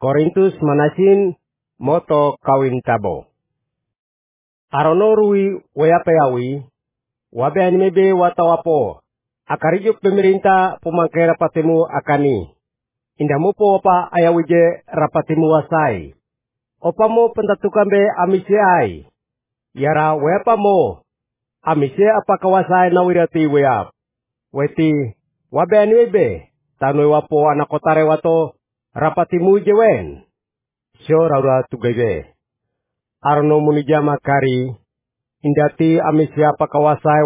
Korintus manasin moto kawin tabo. Arono rui wayapayawi, wabe animebe watawapo, akarijuk pemerintah pemangkai rapatimu akani. Indamu po apa ayawije rapatimu wasai. Opamo pentatukan be amise ai. Yara wayapamo, amise apa kawasai nawirati wayap. Weti, wabe animebe, tanoi wapo anakotare wato rapatimu jewen. Syo raura tugaibe. Arno munijama kari, indati amisya pakawasai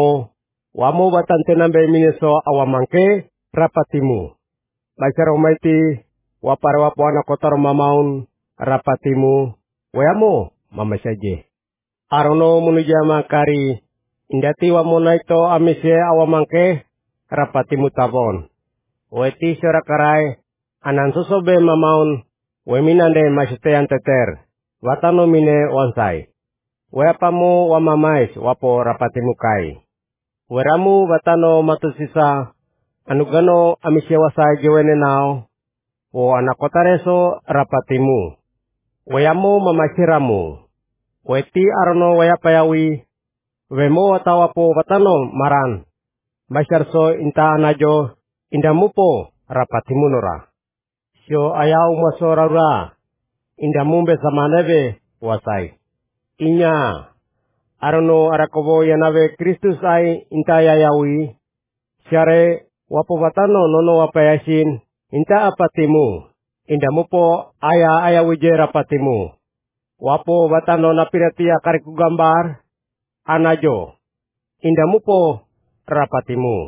wamo batante nambe mineso awamangke rapatimu. Maisaro maiti wapare wapo anak kotor mamaun rapatimu, weamo mamasaje. Arno munijama kari, indati wamonaito amisya awamangke rapatimu tabon. Weti surakarai, anan susobe mamaun, weminande masitean teter. Watano mine wansai. Weapamo wamamais wapo rapatimu kai. Weramu watano matusisa anugano amisya wasai jewene nao. Wo anakotareso rapatimu. Weamo mamasiramu. Weti arono weapayawi. Wemo watawapo watano maran. Masyarso inta anajo indamupo rapatimu nora. Syo ayau masorara. Indamumbe samanebe wasai. Inya arono arakobo yanabe Kristus ai intaya yawi. Syare wapo batano nono wapayasin inta apatimu. Indamupo aya wije rapatimu. Wapo batano napiratia kariku gambar. Anajo. Indamupo rapatimu.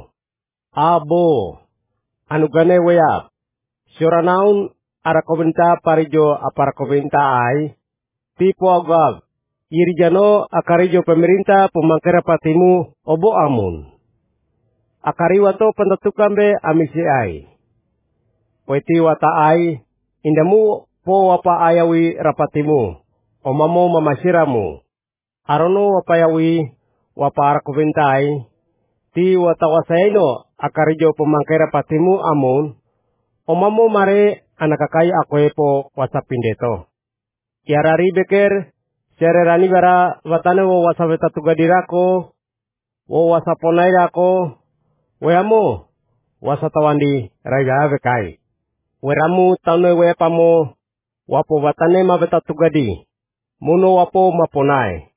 Abo. Anugane weyap. Syuranaun arakobinta parijo aparakobinta ai. Tipo agab. Irijano akarijo pemerintah pemangkai rapatimu obo amun. Akariwato pentatukan be amisi ai. Weti wata ai. Indamu po wapa ayawi rapatimu. Omamo mamasiramu. Arono wapayawi wapa arakobinta ai. Ti wata wasaino akarijo pemangkai rapatimu amun. Omamo mare anakakai akwepo wasapindeto. Yarari beker sererani bara watane wo wasabeta tugadirako, wo wasaponairako, weamo wasatawandi raiga bekai. Weramu tano wepamo wapo watane mabeta tugadi, muno wapo maponai.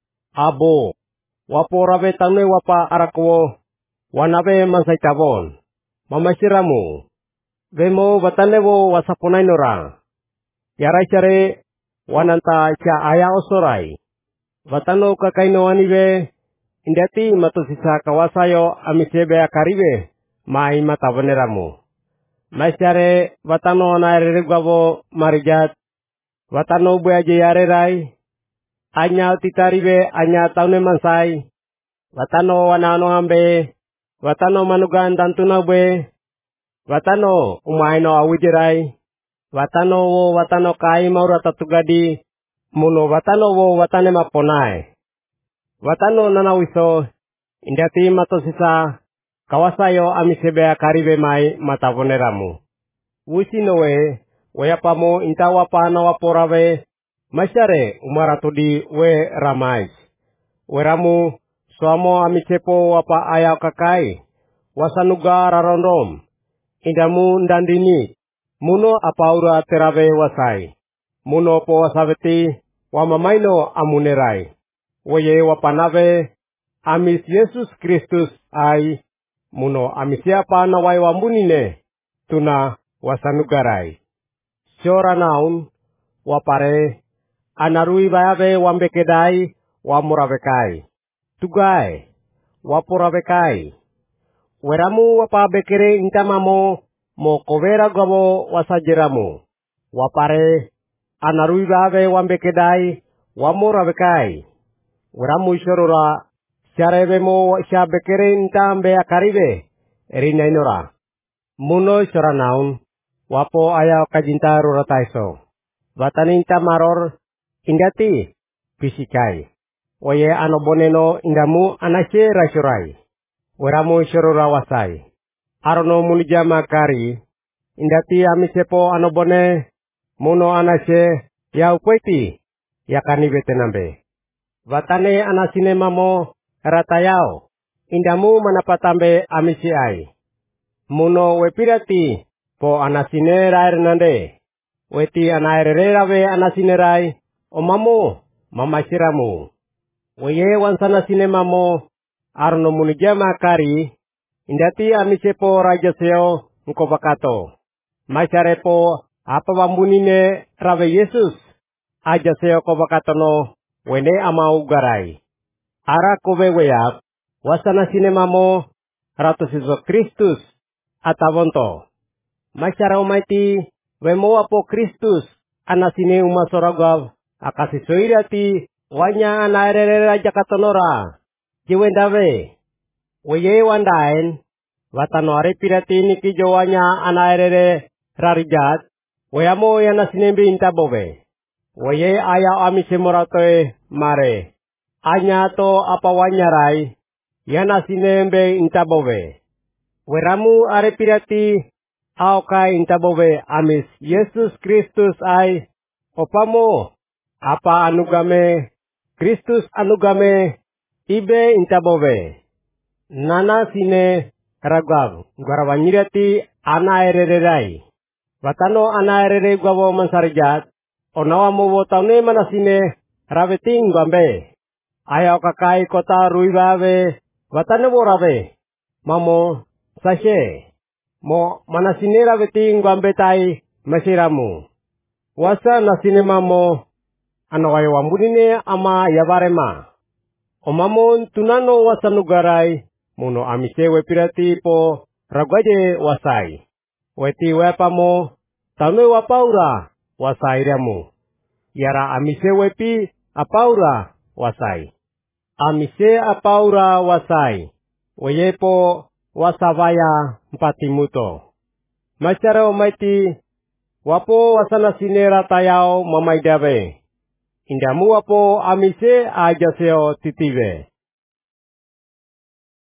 Abo wapo rabe tano wapa arakwo, wanabe mansaitabon, mamasiramu. Vemo watane wo wasaponai nora. Yarai cari wananta ca aya osorai. Watano kakaino anibe indati matusisa kawasayo amisebe akaribe mai matabaneramu. Maisare watano naire gabo marijat. Watano buaje yare rai. Anya titaribe anya taune mansai. Watano wanano ambe. Watano manugan tantuna be. Watano umaino awijirai. Watano wo watano kai maura tatugadi. Muno watano wo watane maponai. Watano nanawiso. Indati matosisa. Kawasayo amisebe akaribe mai matavoneramu. Wisinowe. Wayapamo intawa pana waporawe. Masyare umaratudi we ramais. Weramu suamo amisepo wapa ayaw kakai. Wasanuga rarondom. Indamu ndandini. Muno apaura terabe wasai. Muno po wasabeti wamamaino amunerai. Woye wapanabe amis Yesus Kristus ai. Muno amisiapa nawai wambunine. Tuna wasanugarai. Syora naun wapare anarui bayabe wambekedai wamurabekai. Tugai waporabekai. Weramu wapabekere intamamo mo kovera gabo wasajeramu. Wapare anarui babe wambekedai wamurabekai. Weramu isorora syarebe syabekere intambe akaribe erina inora. Muno soranaun wapo ayaw kajinta rurataiso. Bataninta maror indati pisikai. Oye anoboneno indamu anasye rasurai. Weramu isorora wasai. Arono munijama kari. Indati amisepo anobone Muno anase ya ukweti yakani betenambe. Watane anasine mamo ratayao. Indamu manapatambe amisi ai. Muno wepirati po anasine rair nande. Weti anairere rawe anasine rai. Omamu mamasiramu. Weye wansana sine mamo arno munijama kari. Indati amise po raja seo nkopakato. Masarepo apa wambunine rawe Yesus. Aja seo kopakatono wene ama ugarai. Ara kowe weyap. Wasana sine mamo Ratu Yesus Kristus atawonto. Masyara umaiti wemo apo Kristus anasine umasoragaw akasisoirati wanya anaerere raja katonora. Jiwendawe. Weye wandaen watano are pirati niki jowanya anaerere rarijat. Weyamo yanasinembi intabowe. Weye aya amise moratoe mare. Anya to apa wanyarai. Yanasinembe intabowe. Weramu are pirati aukai intabowe amis Yesus Kristus ai. Opamo apa anugame Kristus anugame ibe intabowe. Nana sine ragaw garawanyirati ana erererai. Watano ana erere gawo mansarjat. Onawa mo wotane manasine raveting gambe. Ayaw kakai kota ruibawe. Watane mo rave. Mamo sashe. Mo manasine raveting gambe tai masiramu. Wasa nasine mamo anaway wambunine ama yabarema. Omamon tunano wasanugaray. Muno amise wepirati po ragwaje wasai. Weti wepamo tame wapaura wasai ramu. Yara amise wepi apaura wasai. Amise apaura wasai. Weyepo wasavaya mpatimuto. Masyara umaiti wapo wasana sinera tayao mamaidawe. Indamu wapo amise ajaseo titiwe.